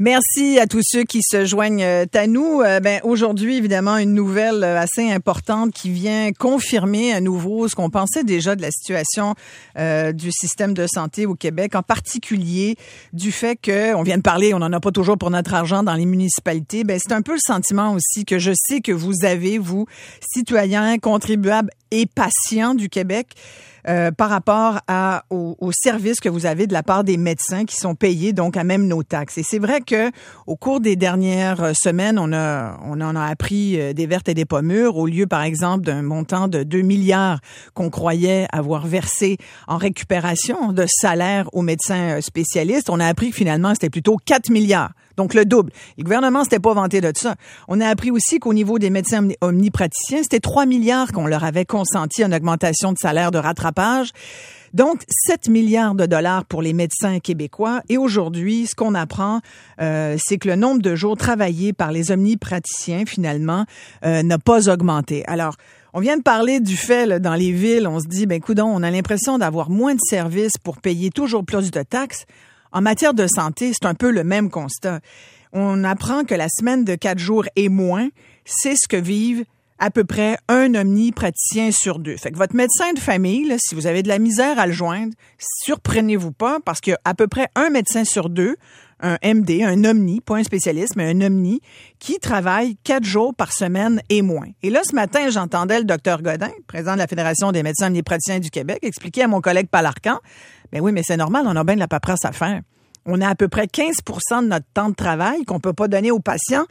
Merci à tous ceux qui se joignent à nous. Aujourd'hui, évidemment, une nouvelle assez importante qui vient confirmer à nouveau ce qu'on pensait déjà de la situation du système de santé au Québec, en particulier du fait que, on vient de parler, on n'en a pas toujours pour notre argent dans les municipalités. C'est un peu le sentiment aussi que je sais que vous avez, vous, citoyens, contribuables et patients du Québec, par rapport aux services que vous avez de la part des médecins qui sont payés donc à même nos taxes. Et c'est vrai que au cours des dernières semaines, on en a appris des vertes et des pas mûres. Au lieu, par exemple, d'un montant de 2 milliards qu'on croyait avoir versé en récupération de salaire aux médecins spécialistes, on a appris que finalement c'était plutôt 4 milliards. Donc, le double. Le gouvernement s'était pas vanté de ça. On a appris aussi qu'au niveau des médecins omnipraticiens, c'était 3 milliards qu'on leur avait consenti en augmentation de salaire de rattrapage. Donc, 7 milliards de dollars pour les médecins québécois. Et aujourd'hui, ce qu'on apprend, c'est que le nombre de jours travaillés par les omnipraticiens, finalement, n'a pas augmenté. Alors, on vient de parler du fait, là, dans les villes, on se dit, coudonc, on a l'impression d'avoir moins de services pour payer toujours plus de taxes. En matière de santé, c'est un peu le même constat. On apprend que la semaine de 4 jours et moins, c'est ce que vivent à peu près un omnipraticien sur 2. Fait que votre médecin de famille, là, si vous avez de la misère à le joindre, surprenez-vous pas, parce qu'il y a à peu près un médecin sur 2, un MD, un omni, pas un spécialiste, mais un omni, qui travaille 4 jours par semaine et moins. Et là, ce matin, j'entendais le docteur Godin, président de la Fédération des médecins omnipraticiens du Québec, expliquer à mon collègue Palarcan, oui, mais c'est normal, on a bien de la paperasse à faire. On a à peu près 15 % de notre temps de travail qu'on peut pas donner aux patients,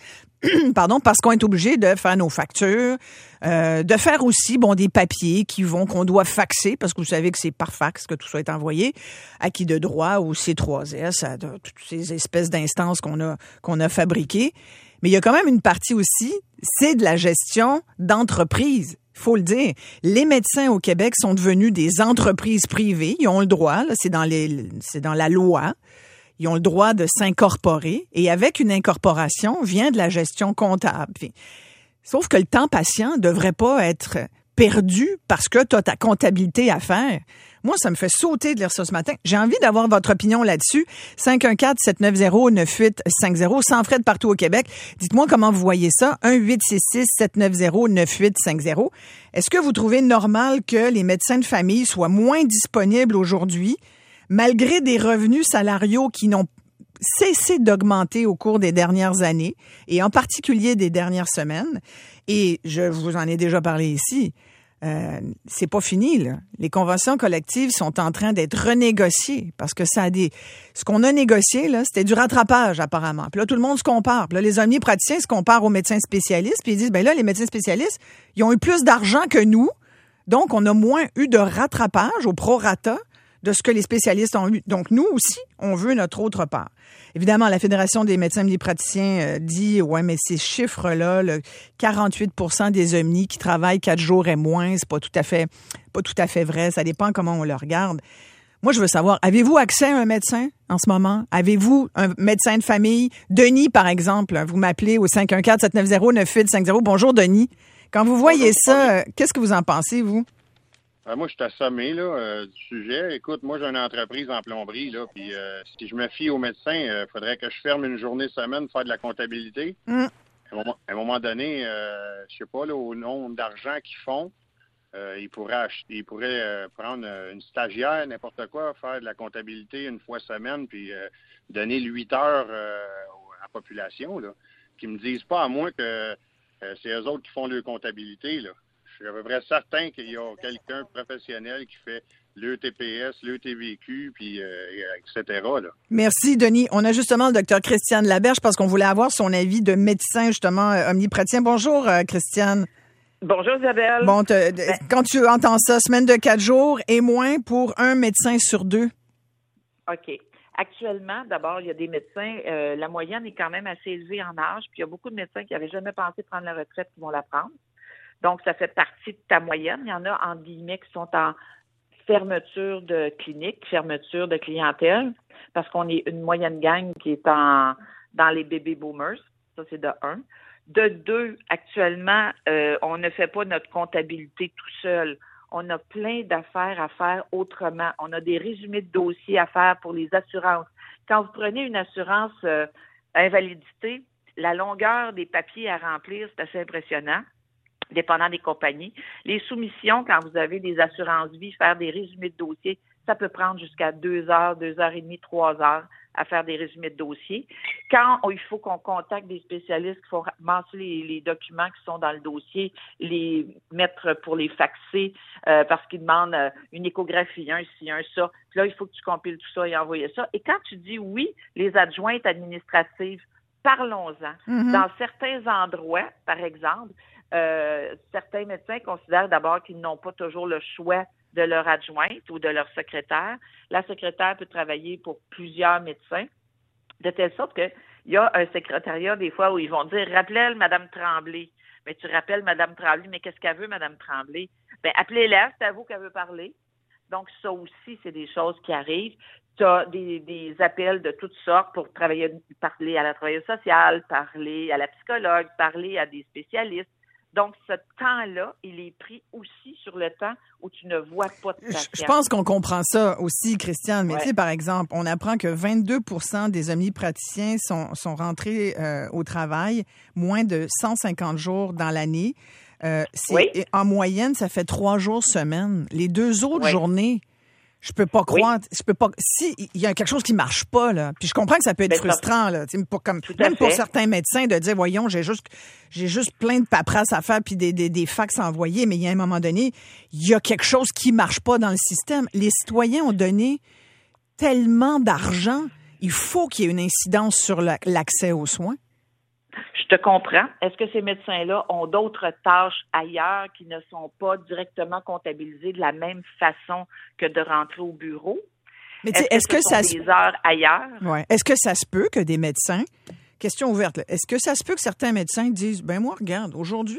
parce qu'on est obligé de faire nos factures, de faire aussi, des papiers qu'on doit faxer, parce que vous savez que c'est par fax que tout ça est envoyé, acquis de droit au C3S, à toutes ces espèces d'instances qu'on a fabriquées. Mais il y a quand même une partie aussi, c'est de la gestion d'entreprise. Faut le dire. Les médecins au Québec sont devenus des entreprises privées. Ils ont le droit, là, c'est dans la loi. Ils ont le droit de s'incorporer. Et avec une incorporation vient de la gestion comptable. Sauf que le temps patient devrait pas être perdu parce que tu as ta comptabilité à faire. Moi, ça me fait sauter de lire ça ce matin. J'ai envie d'avoir votre opinion là-dessus. 514-790-9850, sans frais de partout au Québec. Dites-moi comment vous voyez ça. 1-866-790-9850. Est-ce que vous trouvez normal que les médecins de famille soient moins disponibles aujourd'hui, malgré des revenus salariaux qui n'ont cessé d'augmenter au cours des dernières années, et en particulier des dernières semaines? Et je vous en ai déjà parlé ici. C'est pas fini, là. Les conventions collectives sont en train d'être renégociées parce que ce qu'on a négocié, là, c'était du rattrapage, apparemment. Puis là, tout le monde se compare. Puis là, les omnipraticiens se comparent aux médecins spécialistes, puis ils disent, là, les médecins spécialistes, ils ont eu plus d'argent que nous, donc on a moins eu de rattrapage au prorata de ce que les spécialistes ont eu. Donc, nous aussi, on veut notre autre part. Évidemment, la Fédération des médecins omnipraticiens dit, mais ces chiffres-là, 48 % des omnis qui travaillent 4 jours et moins, c'est pas tout à fait vrai. Ça dépend comment on le regarde. Moi, je veux savoir, avez-vous accès à un médecin en ce moment? Avez-vous un médecin de famille? Denis, par exemple, vous m'appelez au 514-790-9850. Bonjour, Denis. Quand vous voyez ça, qu'est-ce que vous en pensez, vous? Moi, je suis assommé du sujet. Écoute, moi, j'ai une entreprise en plomberie, là, puis si je me fie aux médecins, il faudrait que je ferme une journée semaine pour faire de la comptabilité. À un moment donné, je sais pas, là, au nombre d'argent qu'ils font, ils pourraient prendre une stagiaire, n'importe quoi, faire de la comptabilité une fois semaine, puis donner 8 heures à la population, là. Qu'ils me disent pas à moi que c'est eux autres qui font leur comptabilité, là. Je suis à peu près certain qu'il y a quelqu'un professionnel qui fait le TPS, le TVQ, puis etc. Là. Merci, Denis. On a justement le docteur Christiane Laberge parce qu'on voulait avoir son avis de médecin, justement, omnipraticien. Bonjour, Christiane. Bonjour, Isabelle. Bon, quand tu entends ça, semaine de 4 jours et moins pour un médecin sur 2. OK. Actuellement, d'abord, il y a des médecins, la moyenne est quand même assez élevée en âge, puis il y a beaucoup de médecins qui n'avaient jamais pensé prendre la retraite qui vont la prendre. Donc, ça fait partie de ta moyenne. Il y en a, entre guillemets, qui sont en fermeture de clinique, fermeture de clientèle, parce qu'on est une moyenne gang qui est dans les baby boomers. Ça, c'est de 1. De 2, actuellement, on ne fait pas notre comptabilité tout seul. On a plein d'affaires à faire autrement. On a des résumés de dossiers à faire pour les assurances. Quand vous prenez une assurance invalidité, la longueur des papiers à remplir, c'est assez impressionnant, dépendant des compagnies. Les soumissions, quand vous avez des assurances-vie, faire des résumés de dossier, ça peut prendre jusqu'à 2 heures, 2 heures et demie, 3 heures à faire des résumés de dossier. Quand il faut qu'on contacte des spécialistes, il faut ramasser les documents qui sont dans le dossier, les mettre pour les faxer parce qu'ils demandent une échographie, un ci, un ça. Puis là, il faut que tu compiles tout ça et envoyer ça. Et quand tu dis oui, les adjointes administratives, parlons-en. Mm-hmm. Dans certains endroits, par exemple, certains médecins considèrent d'abord qu'ils n'ont pas toujours le choix de leur adjointe ou de leur secrétaire. La secrétaire peut travailler pour plusieurs médecins, de telle sorte qu'il y a un secrétariat des fois où ils vont dire « Rappelle Mme Tremblay ». Mais tu rappelles Mme Tremblay, mais qu'est-ce qu'elle veut, Mme Tremblay? Bien, appelez-la, c'est à vous qu'elle veut parler. Donc, ça aussi, c'est des choses qui arrivent. Tu as des appels de toutes sortes pour parler à la travailleuse sociale, parler à la psychologue, parler à des spécialistes. Donc, ce temps-là, il est pris aussi sur le temps où tu ne vois pas de patient. Je pense qu'on comprend ça aussi, Christiane. Mais tu sais, par exemple, on apprend que 22% des omnipraticiens sont rentrés au travail moins de 150 jours dans l'année. En moyenne, ça fait 3 jours semaine. Les 2 autres journées, je peux pas croire. Je peux pas. Si il y a quelque chose qui marche pas là, puis je comprends que ça peut être frustrant là, pour certains médecins de dire voyons, j'ai juste plein de paperasse à faire puis des fax à envoyer, mais il y a un moment donné, il y a quelque chose qui marche pas dans le système. Les citoyens ont donné tellement d'argent, il faut qu'il y ait une incidence sur l'accès aux soins. Je te comprends. Est-ce que ces médecins-là ont d'autres tâches ailleurs qui ne sont pas directement comptabilisées de la même façon que de rentrer au bureau? Mais est-ce que ça des heures ailleurs? Ouais. Est-ce que ça se peut que des médecins, question ouverte, là, est-ce que ça se peut que certains médecins disent, ben moi, regarde, aujourd'hui,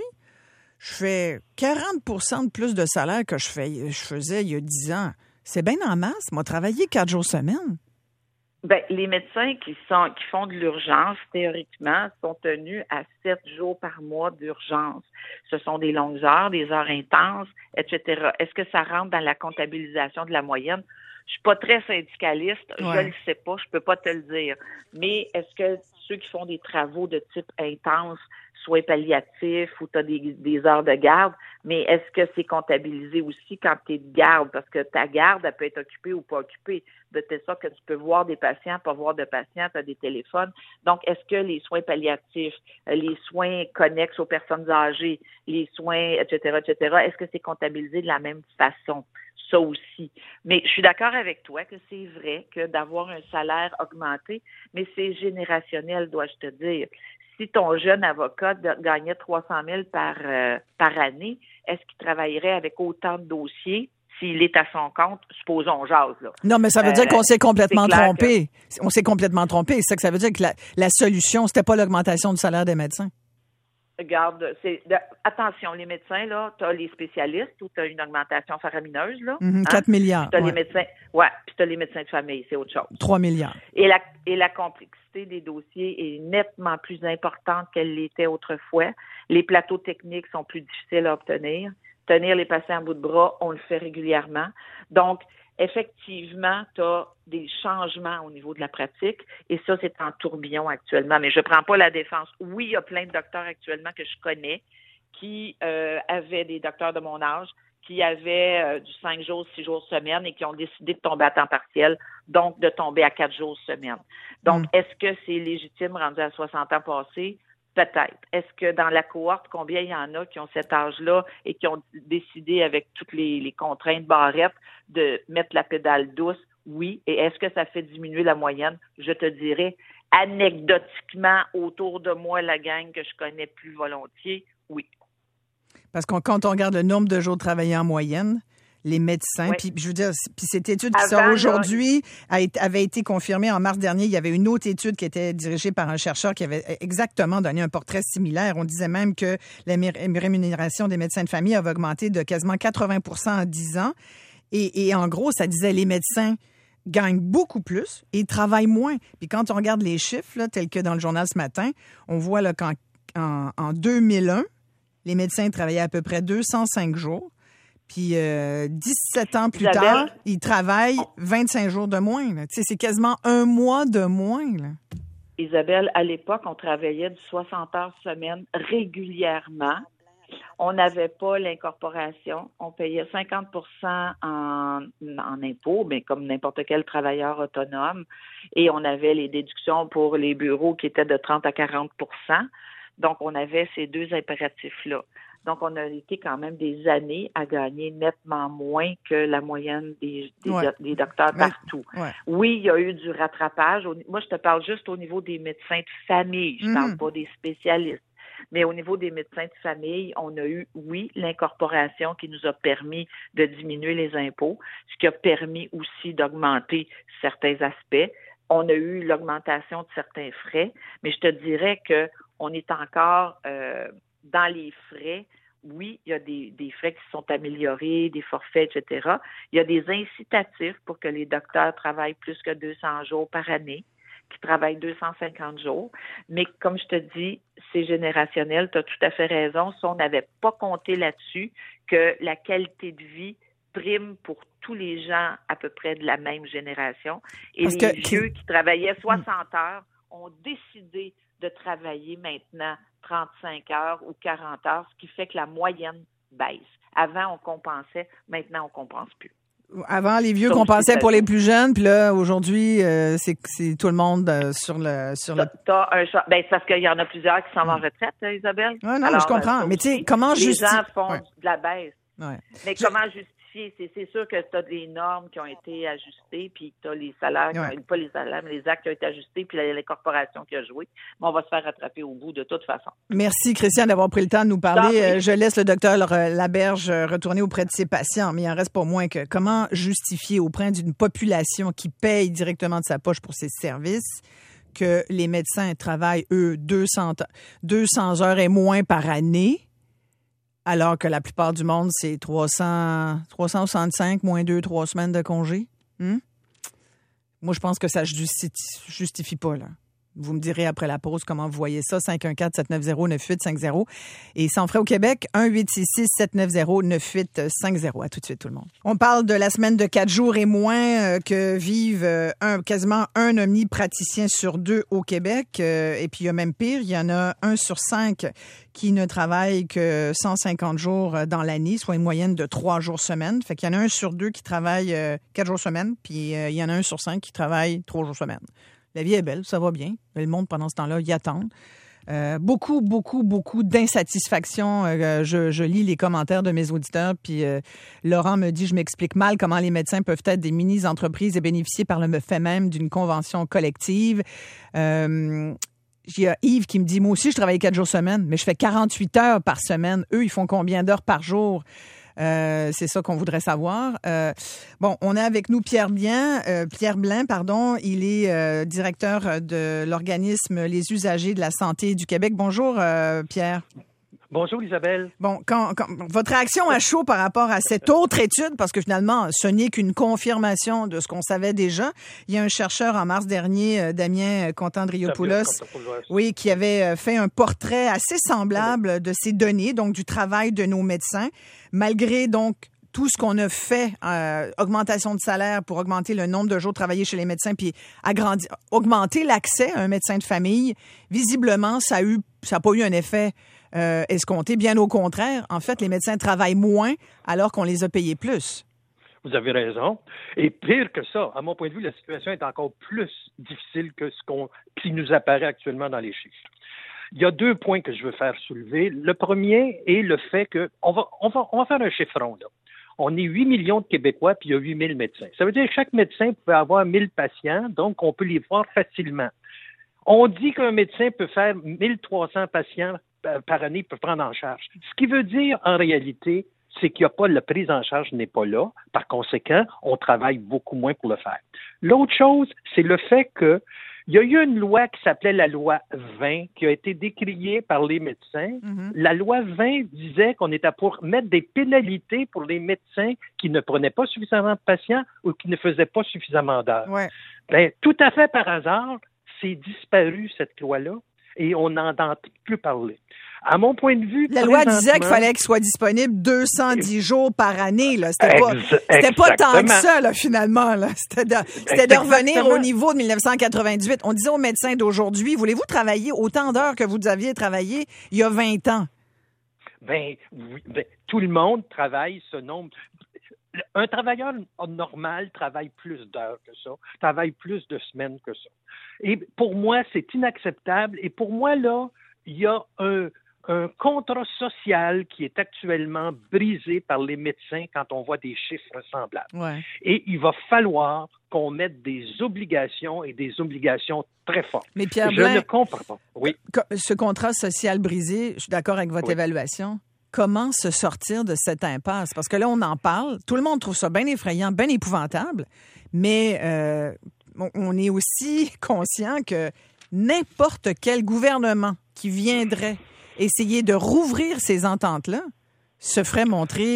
je fais 40% de plus de salaire que je faisais il y a 10 ans. C'est bien en masse. Moi, travailler 4 jours semaine. Ben, les médecins qui font de l'urgence, théoriquement, sont tenus à 7 jours par mois d'urgence. Ce sont des longues heures, des heures intenses, etc. Est-ce que ça rentre dans la comptabilisation de la moyenne? Je suis pas très syndicaliste, je le sais pas, je peux pas te le dire. Mais est-ce que ceux qui font des travaux de type intense, soins palliatifs ou tu as des heures de garde, mais est-ce que c'est comptabilisé aussi quand tu es de garde? Parce que ta garde, elle peut être occupée ou pas occupée. De telle sorte que tu peux voir des patients, pas voir de patients, tu as des téléphones. Donc, est-ce que les soins palliatifs, les soins connexes aux personnes âgées, les soins, etc., est-ce que c'est comptabilisé de la même façon? Ça aussi. Mais je suis d'accord avec toi que c'est vrai que d'avoir un salaire augmenté, mais c'est générationnel, dois-je te dire. Si ton jeune avocat gagnait 300 000 par année, est-ce qu'il travaillerait avec autant de dossiers s'il est à son compte? Supposons jase, là. Non, mais ça veut dire qu'on s'est complètement trompé. On s'est complètement trompé. C'est ça que ça veut dire que la solution, c'était pas l'augmentation du salaire des médecins. Regarde, attention, les médecins, là, tu as les spécialistes où tu as une augmentation faramineuse, là. 4 milliards. Puis tu as les médecins, puis tu as les médecins de famille, c'est autre chose. 3 milliards. Et la complexité des dossiers est nettement plus importante qu'elle l'était autrefois. Les plateaux techniques sont plus difficiles à obtenir. Tenir les patients à bout de bras, on le fait régulièrement. Donc, effectivement, tu as des changements au niveau de la pratique et ça, c'est en tourbillon actuellement. Mais je ne prends pas la défense. Oui, il y a plein de docteurs actuellement que je connais qui avaient des docteurs de mon âge, qui avaient du 5 jours, 6 jours semaine et qui ont décidé de tomber à temps partiel, donc de tomber à 4 jours semaine. Donc, est-ce que c'est légitime rendu à 60 ans passés? Peut-être. Est-ce que dans la cohorte, combien il y en a qui ont cet âge-là et qui ont décidé avec toutes les contraintes barrettes de mettre la pédale douce? Oui. Et est-ce que ça fait diminuer la moyenne? Je te dirais, anecdotiquement, autour de moi, la gang que je connais plus volontiers, oui. Parce que quand on regarde le nombre de jours travaillés en moyenne, les médecins, puis je veux dire, puis cette étude qui sort aujourd'hui avait été confirmée en mars dernier. Il y avait une autre étude qui était dirigée par un chercheur qui avait exactement donné un portrait similaire. On disait même que la rémunération des médecins de famille avait augmenté de quasiment 80% en 10 ans. Et en gros, ça disait les médecins gagnent beaucoup plus et travaillent moins. Puis quand on regarde les chiffres, là, tels que dans le journal ce matin, on voit là, qu'en 2001, les médecins travaillaient à peu près 205 jours. Puis 17 ans plus tard, ils travaillent 25 jours de moins. Tu sais, c'est quasiment un mois de moins. Là. Isabelle, à l'époque, on travaillait du 60 heures semaine régulièrement. On n'avait pas l'incorporation. On payait 50 en impôts, mais comme n'importe quel travailleur autonome. Et on avait les déductions pour les bureaux qui étaient de 30 à 40 %. Donc, on avait ces deux impératifs-là. Donc, on a été quand même des années à gagner nettement moins que la moyenne des docteurs partout. Ouais. Oui, il y a eu du rattrapage. Moi, je te parle juste au niveau des médecins de famille. Je ne parle pas des spécialistes. Mais au niveau des médecins de famille, on a eu, oui, l'incorporation qui nous a permis de diminuer les impôts, ce qui a permis aussi d'augmenter certains aspects. On a eu l'augmentation de certains frais, mais je te dirais qu'on est encore dans les frais. Oui, il y a des frais qui sont améliorés, des forfaits, etc. Il y a des incitatifs pour que les docteurs travaillent plus que 200 jours par année, qui travaillent 250 jours. Mais comme je te dis, c'est générationnel, tu as tout à fait raison. Si on n'avait pas compté là-dessus, que la qualité de vie prime pour tous les gens à peu près de la même génération. Et les vieux qui travaillaient 60 heures ont décidé de travailler maintenant 35 heures ou 40 heures, ce qui fait que la moyenne baisse. Avant, on compensait. Maintenant, on ne compense plus. Avant, les vieux compensaient pour les plus jeunes, puis là, aujourd'hui, c'est tout le monde sur le... T'as un choix. Ben, c'est parce qu'il y en a plusieurs qui s'en vont en retraite, Isabelle. Oui, non, alors, je comprends. Mais tu sais, comment justifier... Les gens font de la baisse. Ouais. Mais comment justifier? C'est sûr que tu as des normes qui ont été ajustées, puis tu as les salaires, pas les salaires, mais les actes qui ont été ajustés, puis les corporations qui ont joué. Mais on va se faire rattraper au bout de toute façon. Merci, Christiane, d'avoir pris le temps de nous parler. Je laisse le docteur Laberge retourner auprès de ses patients, mais il en reste pas moins que comment justifier auprès d'une population qui paye directement de sa poche pour ses services que les médecins travaillent, eux, 200 heures et moins par année, alors que la plupart du monde, c'est 365 moins 2-3 semaines de congé. Moi, je pense que ça justifie pas, là. Vous me direz après la pause comment vous voyez ça. 514-790-9850. Et sans frais au Québec, 1-866-790-9850. À tout de suite, tout le monde. On parle de la semaine de 4 jours et moins que vivent quasiment un omnipraticien sur 2 au Québec. Et puis, il y a même pire, il y en a 1 sur 5 qui ne travaille que 150 jours dans l'année, soit une moyenne de 3 jours semaine. Fait qu'il y en a 1 sur 2 qui travaille 4 jours semaine, puis il y en a 1 sur 5 qui travaille 3 jours semaine. La vie est belle, ça va bien. Le monde, pendant ce temps-là, y attend. Beaucoup d'insatisfaction. Je lis les commentaires de mes auditeurs, puis Laurent me dit, je m'explique mal comment les médecins peuvent être des mini-entreprises et bénéficier par le fait même d'une convention collective. Il y a Yves qui me dit, moi aussi, je travaille 4 jours semaine, mais je fais 48 heures par semaine. Eux, ils font combien d'heures par jour? C'est ça qu'on voudrait savoir. Bon, on a avec nous Pierre Blin, il est directeur de l'organisme Les Usagers de la Santé du Québec. Bonjour, Pierre. Bonjour, Isabelle. Bon, quand votre réaction à chaud par rapport à cette autre étude, parce que finalement, ce n'est qu'une confirmation de ce qu'on savait déjà. Il y a un chercheur en mars dernier, Damien Contandriopoulos, oui, qui avait fait un portrait assez semblable de ces données, donc du travail de nos médecins, malgré donc tout ce qu'on a fait, augmentation de salaire pour augmenter le nombre de jours travaillés chez les médecins, puis augmenter l'accès à un médecin de famille. Visiblement, ça n'a pas eu un effet escompté. Bien au contraire, en fait, les médecins travaillent moins alors qu'on les a payés plus. Vous avez raison. Et pire que ça, à mon point de vue, la situation est encore plus difficile que qui nous apparaît actuellement dans les chiffres. Il y a 2 points que je veux faire soulever. Le premier est le fait que on va faire un chiffron, là. On est 8 millions de Québécois, puis il y a 8 000 médecins. Ça veut dire que chaque médecin peut avoir 1000 patients, donc on peut les voir facilement. On dit qu'un médecin peut faire 1300 patients par année, peut prendre en charge. Ce qui veut dire, en réalité, c'est qu'il n'y a pas, la prise en charge n'est pas là. Par conséquent, on travaille beaucoup moins pour le faire. L'autre chose, c'est le fait que il y a eu une loi qui s'appelait la loi 20, qui a été décriée par les médecins. Mm-hmm. La loi 20 disait qu'on était pour mettre des pénalités pour les médecins qui ne prenaient pas suffisamment de patients ou qui ne faisaient pas suffisamment d'heures. Ouais. Ben, tout à fait par hasard, c'est disparu, cette loi-là, et on n'en entend plus parler. À mon point de vue, la loi disait qu'il fallait qu'il soit disponible 210 jours par année. Là. C'était pas tant que ça, là, finalement. Là. C'était de revenir au niveau de 1998. On disait aux médecins d'aujourd'hui, voulez-vous travailler autant d'heures que vous aviez travaillé il y a 20 ans? Oui, tout le monde travaille ce nombre. Un travailleur normal travaille plus d'heures que ça, travaille plus de semaines que ça. Et pour moi, c'est inacceptable. Et pour moi, là, il y a un contrat social qui est actuellement brisé par les médecins quand on voit des chiffres semblables. Ouais. Et il va falloir qu'on mette des obligations et des obligations très fortes. Mais Pierre Je Blain, ne comprends pas. Oui. Ce contrat social brisé, je suis d'accord avec votre évaluation. Comment se sortir de cette impasse? Parce que là, on en parle. Tout le monde trouve ça bien effrayant, bien épouvantable. Mais on est aussi conscient que n'importe quel gouvernement qui viendrait essayer de rouvrir ces ententes-là se ferait montrer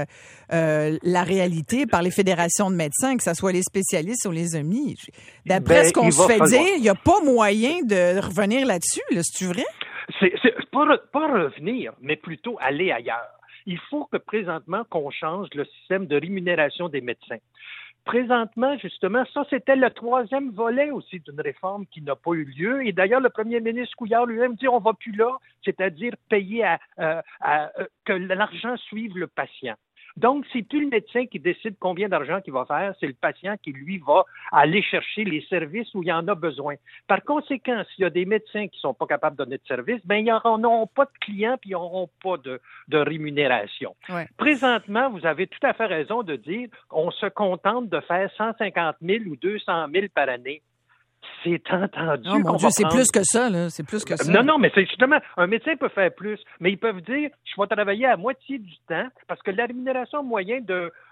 la réalité par les fédérations de médecins, que ce soit les spécialistes ou les amis. D'après ce qu'on se fait dire, il n'y a pas moyen de revenir là-dessus. Là, c'est-tu vrai? C'est pas revenir, mais plutôt aller ailleurs. Il faut que présentement qu'on change le système de rémunération des médecins. Présentement, justement, ça, c'était le troisième volet aussi d'une réforme qui n'a pas eu lieu. Et d'ailleurs, le premier ministre Couillard lui-même dit on va plus là, c'est-à-dire payer que l'argent suive le patient. Donc, c'est plus le médecin qui décide combien d'argent qu'il va faire, c'est le patient qui, lui, va aller chercher les services où il en a besoin. Par conséquent, s'il y a des médecins qui ne sont pas capables de donner de service, ben ils n'auront pas de clients puis ils n'auront pas de rémunération. Ouais. Présentement, vous avez tout à fait raison de dire qu'on se contente de faire 150 000 ou 200 000 par année. C'est entendu. Oh mon Dieu, c'est plus que ça, là. C'est plus que ça. Non, mais c'est justement, un médecin peut faire plus, mais ils peuvent dire, je vais travailler à moitié du temps, parce que la rémunération moyenne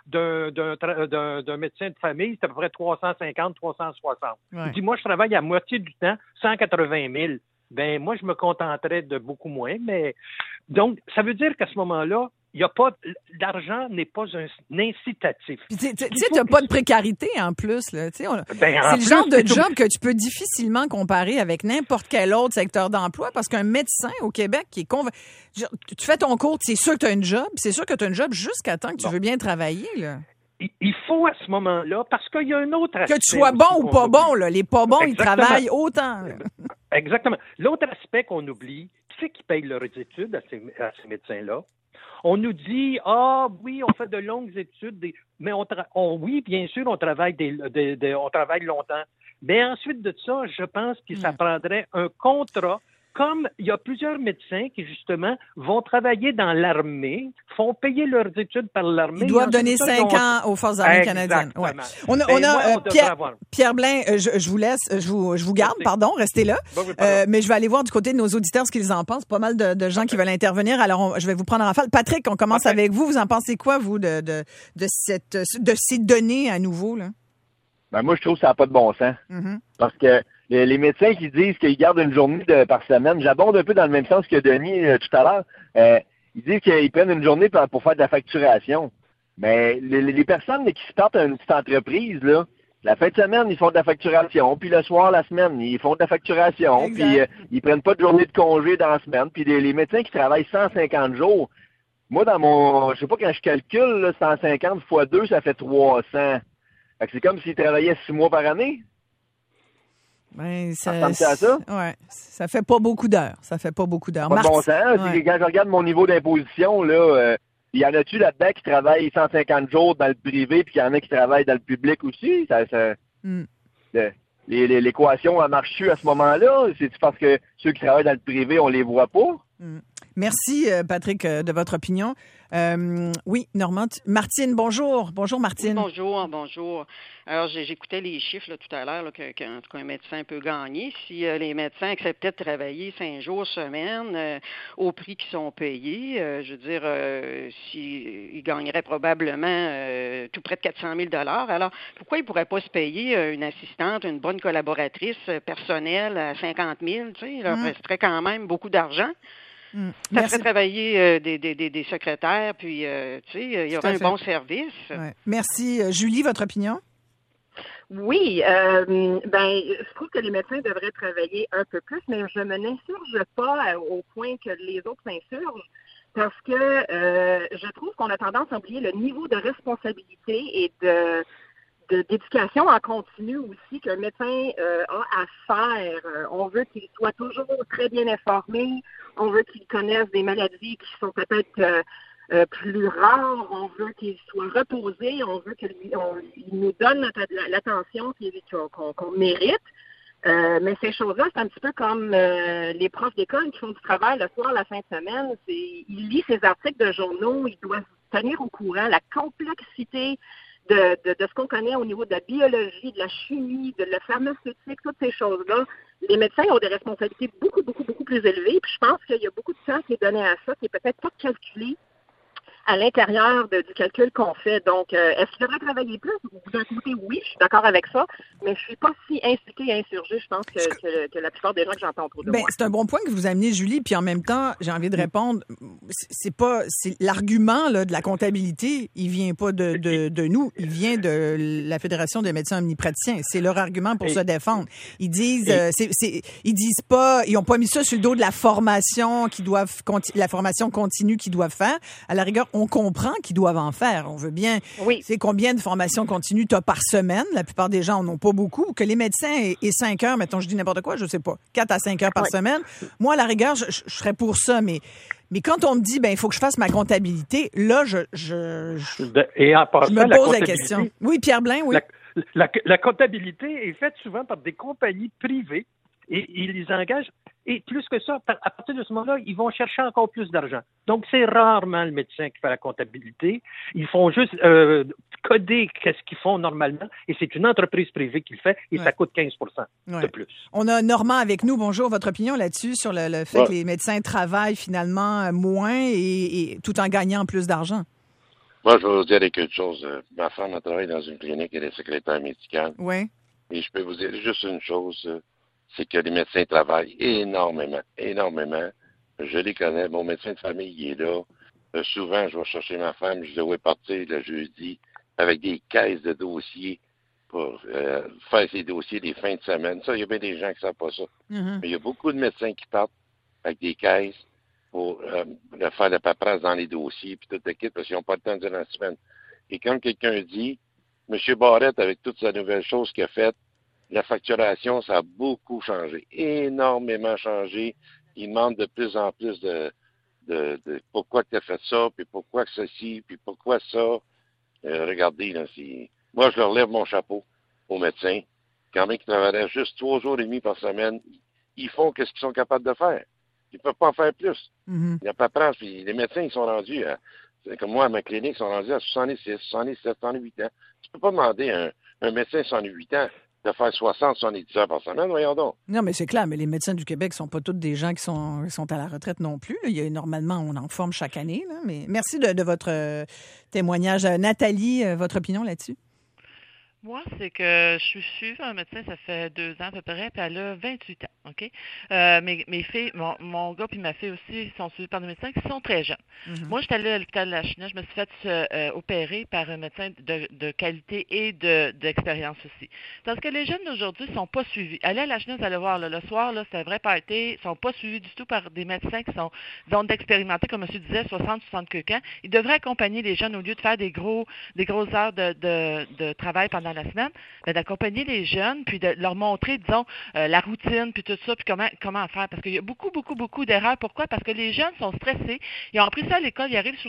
d'un médecin de famille, c'est à peu près 350, 360. Ouais. Il dit, moi, je travaille à moitié du temps, 180 000. Ben, moi, je me contenterais de beaucoup moins, mais donc, ça veut dire qu'à ce moment-là, il y a pas l'argent n'est pas un incitatif. Tu sais, t'as pas de précarité en plus là. C'est le genre de job que tu peux difficilement comparer avec n'importe quel autre secteur d'emploi parce qu'un médecin au Québec qui est tu fais ton cours, c'est sûr que tu as une job, c'est sûr que tu as une job jusqu'à temps que tu veux bien travailler là. Il faut à ce moment-là, parce qu'il y a un autre aspect. Que tu sois bon ou pas bon, là. Les pas bons, ils travaillent autant. Là. Exactement. L'autre aspect qu'on oublie, qui c'est qui paye leurs études à ces médecins-là? On nous dit, oui, on fait de longues études, mais oui, bien sûr, on travaille on travaille longtemps. Mais ensuite de ça, je pense que ça prendrait un contrat. Comme il y a plusieurs médecins qui, justement, vont travailler dans l'armée, font payer leurs études par l'armée. Ils doivent donner 5 ans aux Forces armées canadiennes. Ouais. On a Pierre Blain, je vous laisse, je vous garde, pardon, restez là. Mais je vais aller voir du côté de nos auditeurs ce qu'ils en pensent. Pas mal de gens qui veulent intervenir. Alors, je vais vous prendre en rafale. Patrick, on commence avec vous. Vous en pensez quoi, vous, de ces données à nouveau, là? Ben, moi, je trouve que ça n'a pas de bon sens. Mm-hmm. Parce que les médecins qui disent qu'ils gardent une journée par semaine, j'abonde un peu dans le même sens que Denis tout à l'heure. Ils disent qu'ils prennent une journée pour faire de la facturation. Mais les personnes qui se partent à une petite entreprise, là, la fin de semaine, ils font de la facturation. Puis le soir, la semaine, ils font de la facturation. Exact. Puis ils prennent pas de journée de congé dans la semaine. Puis les médecins qui travaillent 150 jours, moi, je sais pas quand je calcule, là, 150 fois 2, ça fait 300. Fait que c'est comme s'ils travaillaient 6 mois par année. Ben, ça ressemble à ça? Ouais, ça fait pas beaucoup d'heures. Ça fait pas beaucoup d'heures. Pas de bon sens. Ouais. Quand je regarde mon niveau d'imposition, là, y en a-tu là-dedans qui travaillent 150 jours dans le privé puis qu'il y en a qui travaillent dans le public aussi? L'équation, elle marche-tu à ce moment-là? C'est-tu parce que ceux qui travaillent dans le privé, on les voit pas? Merci, Patrick, de votre opinion. Oui, Normand. Martine, bonjour. Bonjour, Martine. Oui, bonjour. Alors, j'écoutais les chiffres là, tout à l'heure qu'un médecin peut gagner. Si les médecins acceptaient de travailler 5 jours semaine au prix qu'ils sont payés, je veux dire, ils gagneraient probablement tout près de 400 000 $. Alors, pourquoi ils ne pourraient pas se payer une assistante, une bonne collaboratrice personnelle à 50 000 $? Il leur resterait quand même beaucoup d'argent. Ça ferait travailler des secrétaires, puis il y aurait un bon service. Ouais. Merci. Julie, votre opinion? Oui, je trouve que les médecins devraient travailler un peu plus, mais je me n'insurge pas au point que les autres s'insurgent, parce que je trouve qu'on a tendance à oublier le niveau de responsabilité et d'éducation en continu aussi qu'un médecin a à faire. On veut qu'il soit toujours très bien informé, on veut qu'il connaisse des maladies qui sont peut-être plus rares, on veut qu'il soit reposé, on veut qu'il nous donne l'attention qu'on mérite. Mais ces choses-là, c'est un petit peu comme les profs d'école qui font du travail le soir, la fin de semaine. Ils lisent ces articles de journaux, ils doivent tenir au courant la complexité de ce qu'on connaît au niveau de la biologie, de la chimie, de la pharmaceutique, toutes ces choses-là. Les médecins ont des responsabilités beaucoup, beaucoup, beaucoup plus élevées. Puis je pense qu'il y a beaucoup de temps qui est donné à ça, qui est peut-être pas calculé à l'intérieur du calcul qu'on fait. Donc, est-ce qu'il devrait travailler plus? D'un côté, oui, je suis d'accord avec ça, mais je suis pas si insultée et insurgée, je pense, que la plupart des gens que j'entends autour de moi. C'est un bon point que vous amenez, Julie, puis en même temps, j'ai envie de répondre, c'est l'argument là, de la comptabilité, il vient pas de nous, il vient de la Fédération des médecins omnipraticiens. C'est leur argument pour se défendre. Ils disent, ils disent pas, ils ont pas mis ça sur le dos de la formation la formation continue qu'ils doivent faire. À la rigueur, on comprend qu'ils doivent en faire. On veut bien. Oui. C'est combien de formations continues tu as par semaine? La plupart des gens n'en ont pas beaucoup. Que les médecins aient 5 heures, mettons, je dis n'importe quoi, je sais pas, 4 à 5 heures par semaine. Moi, à la rigueur, je serais pour ça, mais quand on me dit, il faut que je fasse ma comptabilité, là, je me pose la question. Oui, Pierre Blain, oui. La comptabilité est faite souvent par des compagnies privées et ils les engagent. Et plus que ça, à partir de ce moment-là, ils vont chercher encore plus d'argent. Donc, c'est rarement le médecin qui fait la comptabilité. Ils font juste coder qu'est-ce qu'ils font normalement et c'est une entreprise privée qui le fait et ça coûte 15 de plus. On a Normand avec nous. Bonjour. Votre opinion là-dessus sur le fait que les médecins travaillent finalement moins et tout en gagnant plus d'argent? Moi, je vais vous dire quelque chose. Ma femme a travaillé dans une clinique, elle est secrétaire médicale. Oui. Et je peux vous dire juste une chose, c'est que les médecins travaillent énormément. Je les connais. Mon médecin de famille, il est là. Souvent, je vais chercher ma femme, je dois partir le jeudi avec des caisses de dossiers pour faire ces dossiers des fins de semaine. Ça, il y a bien des gens qui ne savent pas ça. Mm-hmm. Mais il y a beaucoup de médecins qui partent avec des caisses pour faire la paperasse dans les dossiers, puis toute l'équipe, parce qu'ils n'ont pas le temps durant la semaine. Et quand quelqu'un dit, M. Barrette, avec toutes ces nouvelles choses qu'il a faites, la facturation, ça a beaucoup changé, énormément changé. Ils demandent de plus en plus de pourquoi tu as fait ça, puis pourquoi que ceci, puis pourquoi ça. Regardez, là, moi, je leur lève mon chapeau aux médecins. Quand même, qui travaillent juste 3 jours et demi par semaine, ils font ce qu'ils sont capables de faire. Ils ne peuvent pas en faire plus. Mm-hmm. Il n'y a pas de place. Puis les médecins, ils sont rendus, comme moi, à ma clinique, ils sont rendus à 66, 67, 68 ans. Tu ne peux pas demander à un médecin de 68 ans de faire 60, 70 heures par semaine, voyons donc. Non, mais c'est clair, mais les médecins du Québec ne sont pas tous des gens qui sont à la retraite non plus. Normalement, on en forme chaque année. Là, mais merci de votre témoignage. Nathalie, votre opinion là-dessus? Moi, c'est que je suis suivie un médecin, ça fait 2 ans à peu près, puis elle a 28 ans, OK? Mes filles, mon gars puis ma fille aussi sont suivis par des médecins qui sont très jeunes. Mm-hmm. Moi, j'étais allée à l'hôpital de la Chine, je me suis fait opérer par un médecin de qualité et d'expérience aussi. Parce que les jeunes d'aujourd'hui ne sont pas suivis. Aller à la Chine, vous allez voir, là, le soir, là, c'est un vrai party, ils ne sont pas suivis du tout par des médecins qui sont d'expérimenter, comme M. disait, 60, 60 ans. Ils devraient accompagner les jeunes au lieu de faire des grosses heures de travail pendant la semaine, d'accompagner les jeunes, puis de leur montrer, disons, la routine, puis tout ça, puis comment faire. Parce qu'il y a beaucoup, beaucoup, beaucoup d'erreurs. Pourquoi? Parce que les jeunes sont stressés. Ils ont appris ça à l'école, ils arrivent sur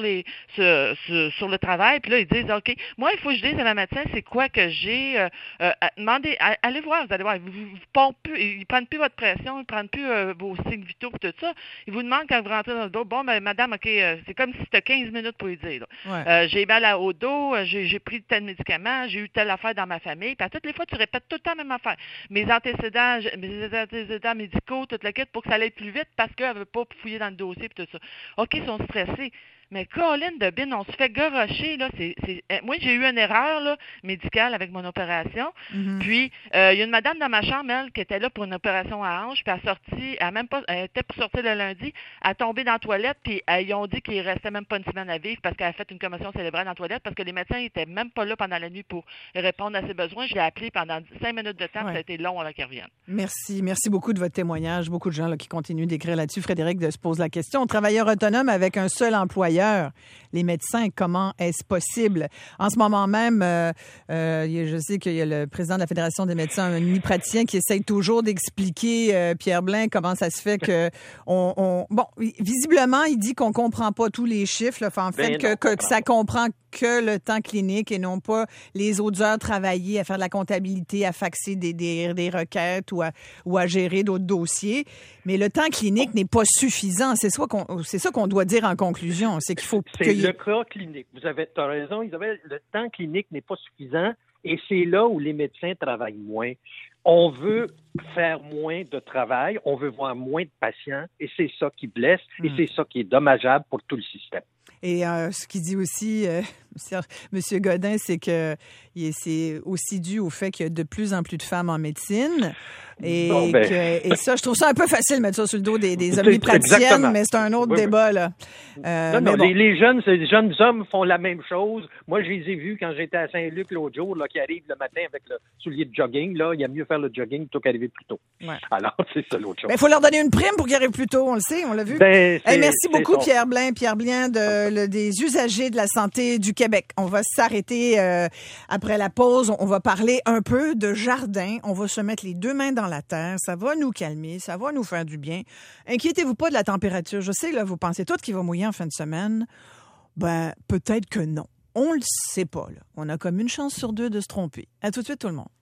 le travail, puis là, ils disent, OK, moi, il faut que je dise à ma médecin, c'est quoi que j'ai demandé. Allez voir, vous allez voir, ils ne prennent plus votre pression, ils ne prennent plus vos signes vitaux, puis tout ça. Ils vous demandent quand vous rentrez dans le dos, bon, madame, OK, c'est comme si c'était 15 minutes pour lui dire. Ouais. J'ai mal au dos, j'ai pris tel médicament, j'ai eu telle affaire dans ma famille, puis à toutes les fois, tu répètes tout le temps la même affaire. Mes antécédents médicaux, toute la quête pour que ça aille plus vite parce qu'elle ne veut pas fouiller dans le dossier et tout ça. OK, ils sont stressés. Mais Colin de Bin, on se fait garrocher, là. Moi, j'ai eu une erreur là, médicale avec mon opération. Puis, il y a une madame dans ma chambre, elle, qui était là pour une opération à hanche, puis elle était pour sortir le lundi, elle a tombé dans la toilette, puis ils ont dit qu'il restait même pas une semaine à vivre parce qu'elle a fait une commotion cérébrale dans la toilette, parce que les médecins n'étaient même pas là pendant la nuit pour répondre à ses besoins. Je l'ai appelé pendant 5 minutes de temps, ça a été long avant qu'elle revienne. Merci. Merci beaucoup de votre témoignage. Beaucoup de gens là, qui continuent d'écrire là-dessus. Frédéric se pose la question. Travailleur autonome avec un seul employeur. Les médecins, comment est-ce possible? En ce moment même, je sais qu'il y a le président de la Fédération des médecins, un unipraticien, qui essaye toujours d'expliquer, Pierre Blain, comment ça se fait que bon, visiblement, il dit qu'on comprend pas tous les chiffres. Là. Enfin, en fait, que ça comprend que le temps clinique et non pas les autres heures travaillées à faire de la comptabilité, à faxer des requêtes ou à gérer d'autres dossiers. Mais le temps clinique n'est pas suffisant. C'est ça qu'on doit dire en conclusion. C'est qu'il faut... C'est le cas clinique. Tu as raison, Isabelle. Le temps clinique n'est pas suffisant et c'est là où les médecins travaillent moins. On veut faire moins de travail, on veut voir moins de patients et c'est ça qui blesse et c'est ça qui est dommageable pour tout le système. Et ce qu'il dit aussi, M. Godin, c'est que c'est aussi dû au fait qu'il y a de plus en plus de femmes en médecine. Et ça, je trouve ça un peu facile de mettre ça sur le dos des omnipraticiennes, mais c'est un autre débat. Là. Les jeunes hommes font la même chose. Moi, je les ai vus quand j'étais à Saint-Luc l'autre jour, là, qui arrivent le matin avec le soulier de jogging. Là, il y a mieux faire le jogging plutôt qu'arriver plus tôt. Ouais. Alors, c'est ça l'autre chose. Il faut leur donner une prime pour qu'ils arrivent plus tôt, on le sait, on l'a vu. Merci beaucoup, Pierre Blain, des usagers de la santé du Québec. On va s'arrêter après la pause. On va parler un peu de jardin. On va se mettre les deux mains dans la terre. Ça va nous calmer. Ça va nous faire du bien. Inquiétez-vous pas de la température. Je sais, là, vous pensez tous qu'il va mouiller en fin de semaine. Ben, peut-être que non. On le sait pas, là. On a comme une chance sur deux de se tromper. À tout de suite, tout le monde.